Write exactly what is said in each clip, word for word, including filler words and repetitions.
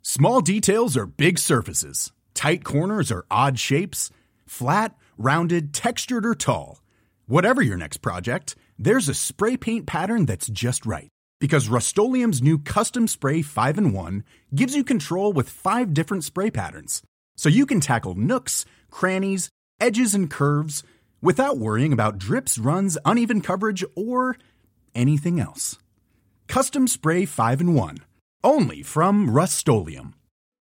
Small details are big surfaces. Tight corners are odd shapes. Flat, rounded, textured, or tall. Whatever your next project, there's a spray paint pattern that's just right. Because Rust-Oleum's new Custom Spray five in one gives you control with five different spray patterns. So you can tackle nooks, crannies, edges, and curves without worrying about drips, runs, uneven coverage, or anything else. Custom Spray five in one. Only from Rust-Oleum.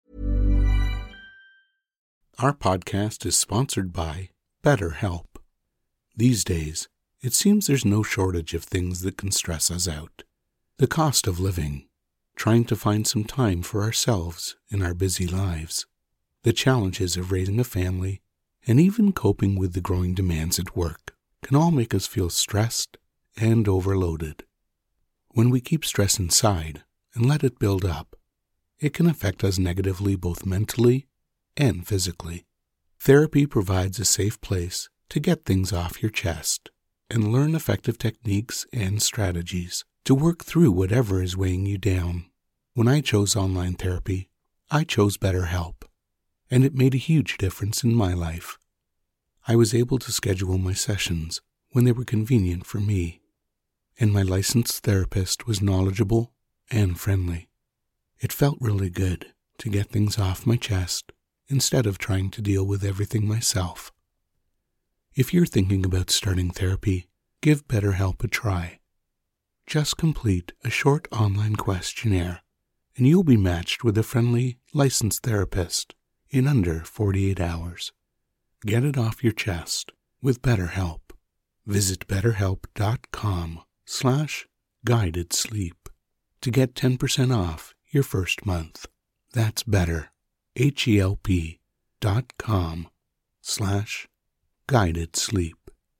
Our podcast is sponsored by BetterHelp. These days, it seems there's no shortage of things that can stress us out. The cost of living, trying to find some time for ourselves in our busy lives, the challenges of raising a family, and even coping with the growing demands at work can all make us feel stressed and overloaded. When we keep stress inside and let it build up, it can affect us negatively both mentally and physically. Therapy provides a safe place to get things off your chest and learn effective techniques and strategies to work through whatever is weighing you down. When I chose online therapy, I chose BetterHelp, and it made a huge difference in my life. I was able to schedule my sessions when they were convenient for me, and my licensed therapist was knowledgeable and friendly. It felt really good to get things off my chest instead of trying to deal with everything myself. If you're thinking about starting therapy, give BetterHelp a try. Just complete a short online questionnaire, and you'll be matched with a friendly, licensed therapist in under forty-eight hours. Get it off your chest with BetterHelp. Visit betterhelp.com slash guided sleep to get ten percent off your first month. That's better, H-E-L-P dot com slash guided sleep.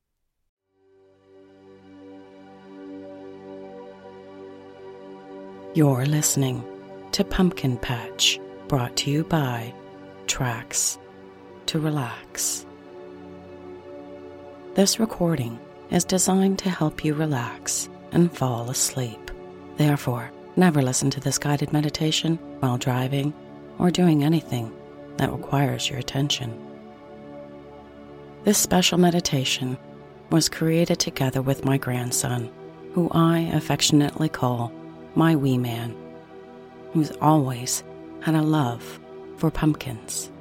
You're listening to Pumpkin Patch, brought to you by Tracks to Relax. This recording is designed to help you relax and fall asleep. Therefore, never listen to this guided meditation while driving or doing anything that requires your attention. This special meditation was created together with my grandson, who I affectionately call my wee man, who's always had a love for pumpkins.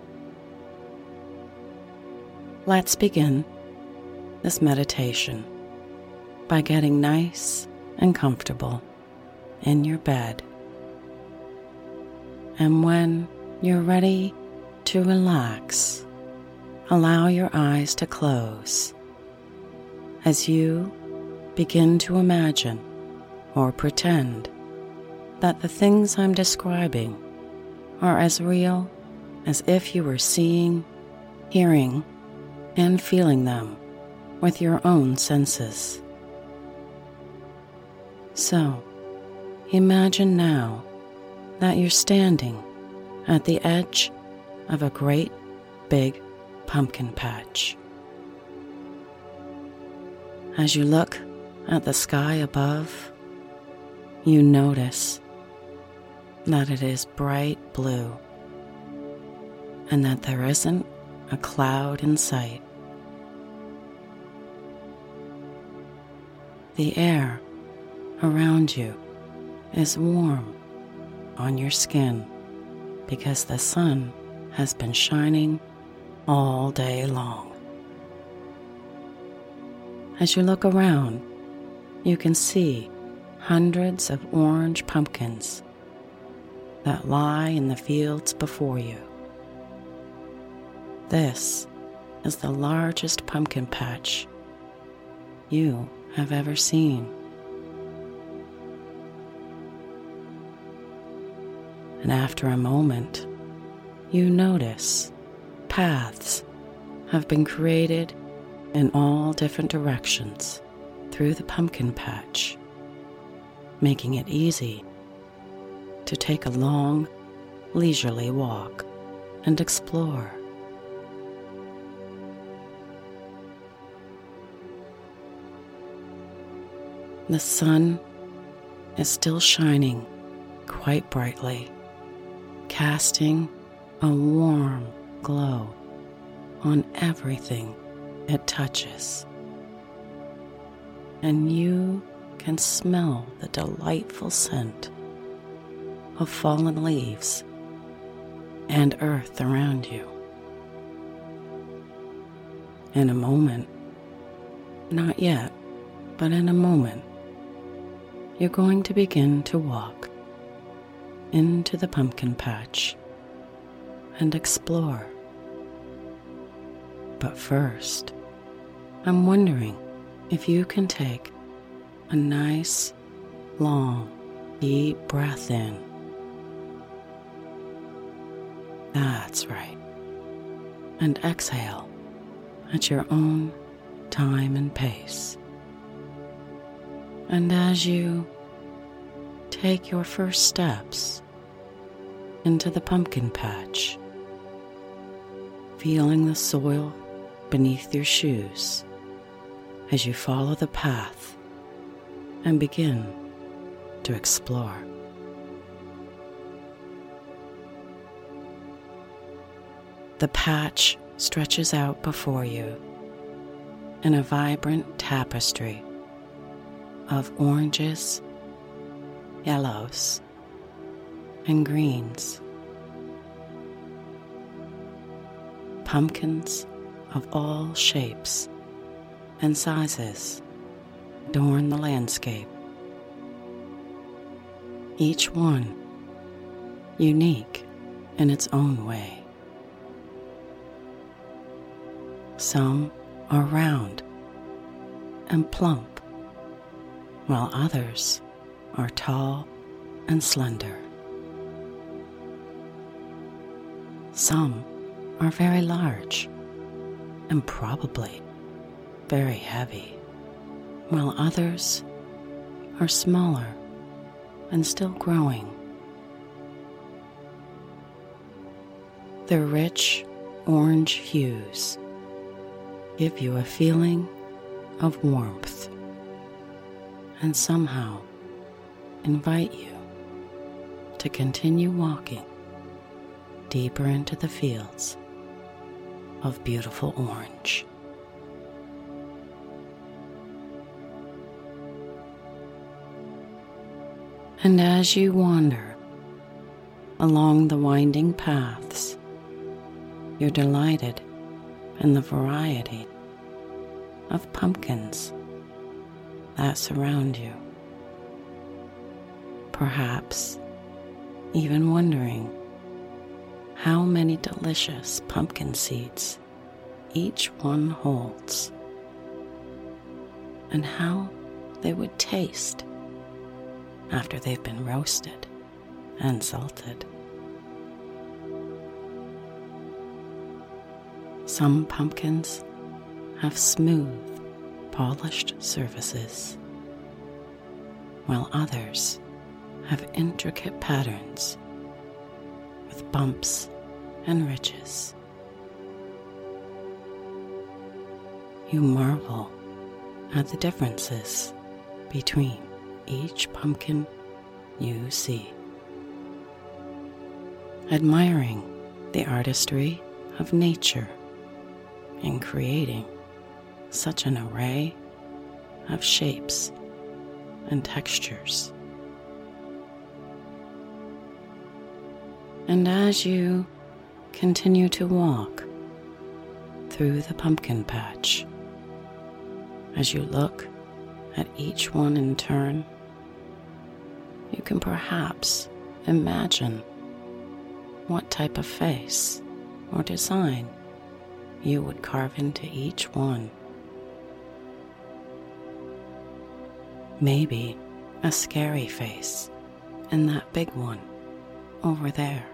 Let's begin this meditation by getting nice and comfortable in your bed. And when you're ready to relax, allow your eyes to close as you begin to imagine or pretend that the things I'm describing are as real as if you were seeing, hearing, and feeling them with your own senses. So, imagine now that you're standing at the edge of a great big pumpkin patch. As you look at the sky above, you notice that it is bright blue and that there isn't a cloud in sight. The air around you is warm on your skin because the sun has been shining all day long. As you look around, you can see hundreds of orange pumpkins that lie in the fields before you. This is the largest pumpkin patch you have ever seen. And after a moment, you notice paths have been created in all different directions through the pumpkin patch, making it easy to take a long, leisurely walk and explore. The sun is still shining quite brightly, casting a warm glow on everything it touches. And you can smell the delightful scent of fallen leaves and earth around you. In a moment, not yet, but in a moment, you're going to begin to walk into the pumpkin patch and explore. But first, I'm wondering if you can take a nice, long, deep breath in. That's right. And exhale at your own time and pace. And as you take your first steps into the pumpkin patch, feeling the soil beneath your shoes as you follow the path and begin to explore. The patch stretches out before you in a vibrant tapestry of oranges, yellows, and greens. Pumpkins of all shapes and sizes adorn the landscape, each one unique in its own way. Some are round and plump, while others are tall and slender. Some are very large and probably very heavy, while others are smaller and still growing. Their rich orange hues give you a feeling of warmth and somehow invite you to continue walking deeper into the fields of beautiful orange. And as you wander along the winding paths, you're delighted in the variety of pumpkins that surround you. Perhaps even wondering how many delicious pumpkin seeds each one holds, and how they would taste after they've been roasted and salted. Some pumpkins have smooth, polished surfaces, while others have intricate patterns with bumps and ridges. You marvel at the differences between each pumpkin you see, admiring the artistry of nature in creating such an array of shapes and textures. And as you continue to walk through the pumpkin patch, as you look at each one in turn, you can perhaps imagine what type of face or design you would carve into each one. Maybe a scary face in that big one over there.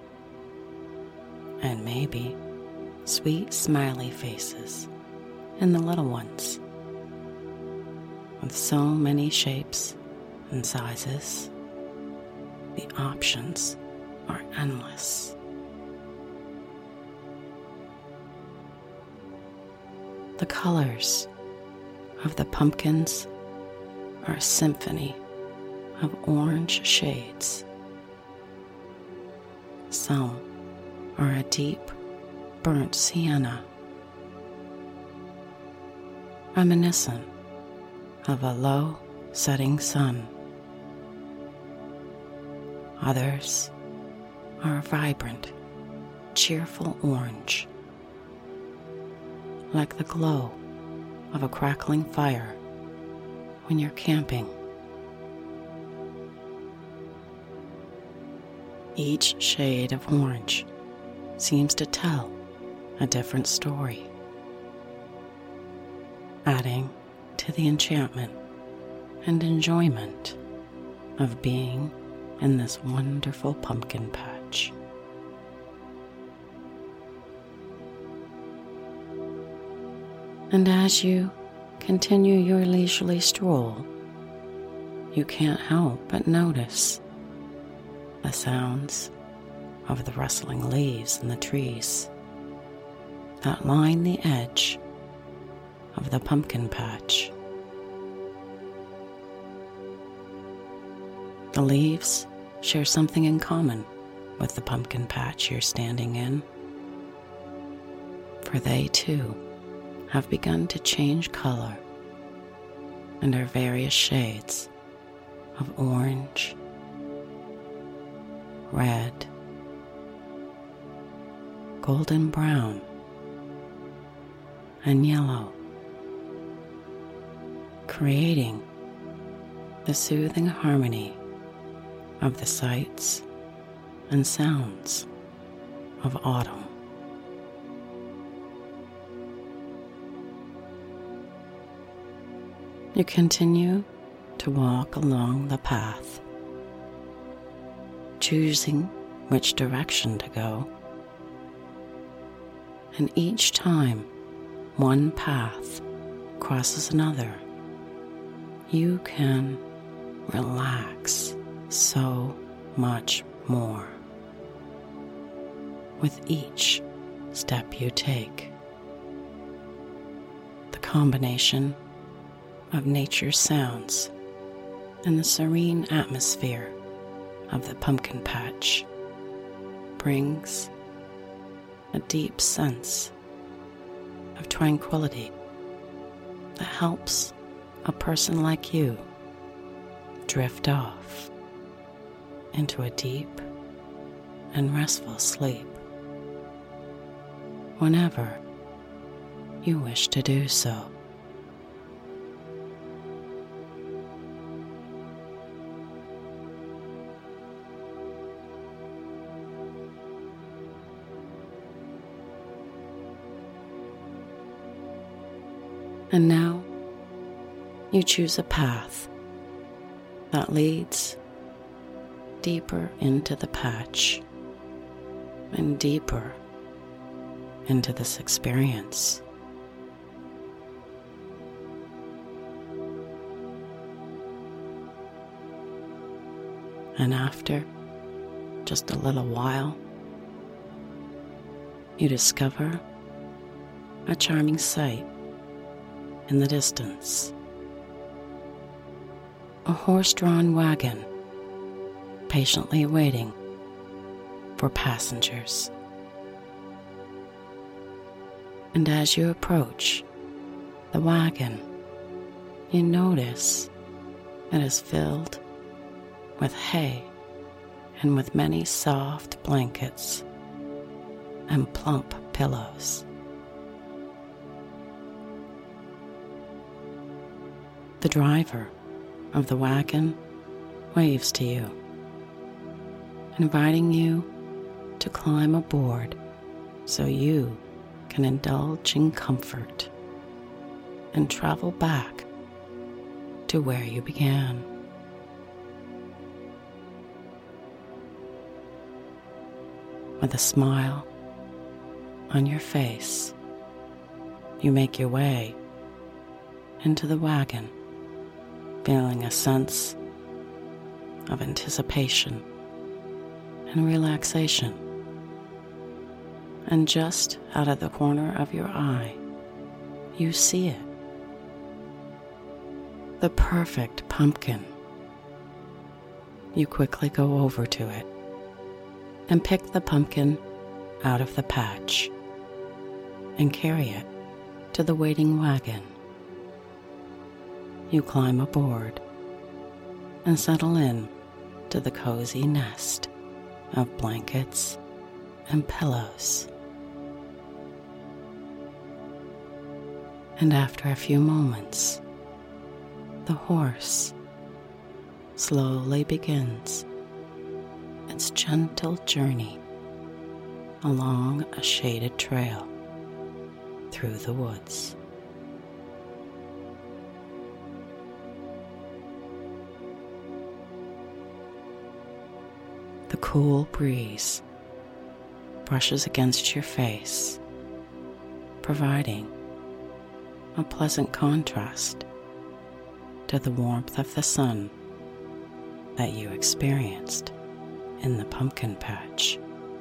And maybe sweet smiley faces in the little ones. With so many shapes and sizes, the options are endless. The colors of the pumpkins are a symphony of orange shades. Some are a deep, burnt sienna, reminiscent of a low setting sun. Others are a vibrant, cheerful orange, like the glow of a crackling fire when you're camping. Each shade of orange seems to tell a different story, adding to the enchantment and enjoyment of being in this wonderful pumpkin patch. And as you continue your leisurely stroll, you can't help but notice the sounds of the rustling leaves in the trees that line the edge of the pumpkin patch. The leaves share something in common with the pumpkin patch you're standing in, for they too have begun to change color and are various shades of orange, red, golden brown, and yellow, creating the soothing harmony of the sights and sounds of autumn. You continue to walk along the path, choosing which direction to go, and each time one path crosses another, you can relax so much more with each step you take. The combination of nature's sounds and the serene atmosphere of the pumpkin patch brings a deep sense of tranquility that helps a person like you drift off into a deep and restful sleep whenever you wish to do so. And now you choose a path that leads deeper into the patch and deeper into this experience. And after just a little while, you discover a charming sight in the distance. A horse-drawn wagon patiently waiting for passengers. And as you approach the wagon, you notice it is filled with hay and with many soft blankets and plump pillows. The driver of the wagon waves to you, inviting you to climb aboard so you can indulge in comfort and travel back to where you began. With a smile on your face, you make your way into the wagon, feeling a sense of anticipation and relaxation. And just out of the corner of your eye, you see it. The perfect pumpkin. You quickly go over to it and pick the pumpkin out of the patch and carry it to the waiting wagon. You climb aboard and settle in to the cozy nest of blankets and pillows. And after a few moments, the horse slowly begins its gentle journey along a shaded trail through the woods. The cool breeze brushes against your face, providing a pleasant contrast to the warmth of the sun that you experienced in the pumpkin patch.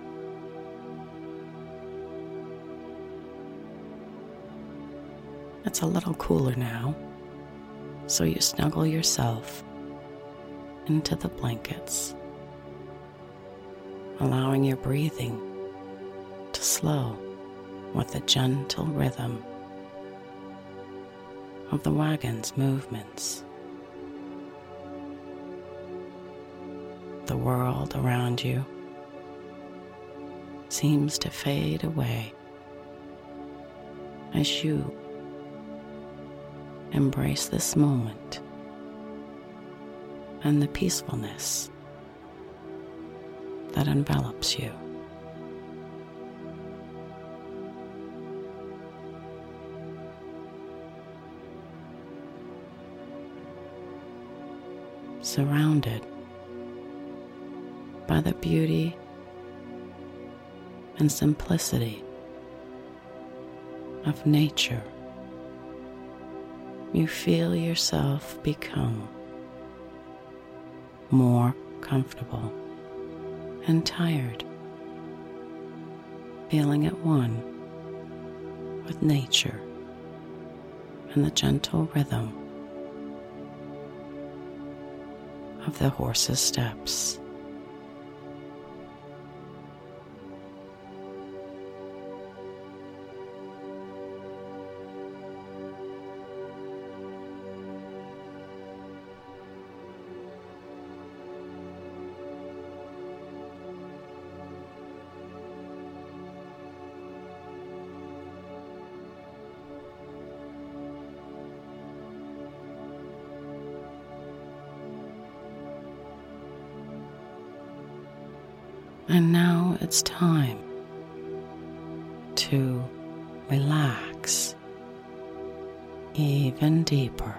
It's a little cooler now, so you snuggle yourself into the blankets, allowing your breathing to slow with the gentle rhythm of the wagon's movements. The world around you seems to fade away as you embrace this moment and the peacefulness that envelops you. Surrounded by the beauty and simplicity of nature, you feel yourself become more comfortable and tired, feeling at one with nature and the gentle rhythm of the horse's steps. And now it's time to relax even deeper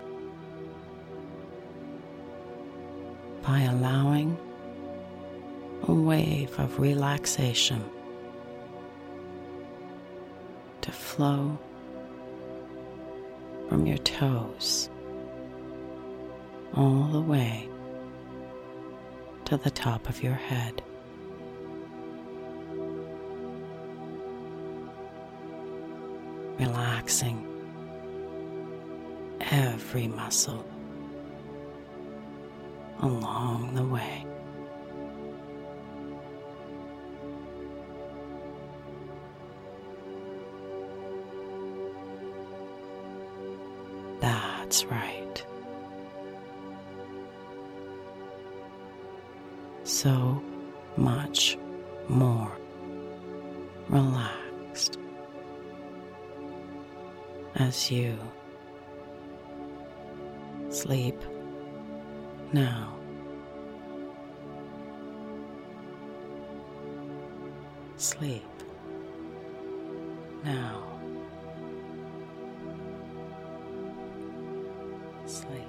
by allowing a wave of relaxation to flow from your toes all the way to the top of your head. Relaxing every muscle along the way. That's right. So much more relaxed as you sleep now. Sleep now. Sleep.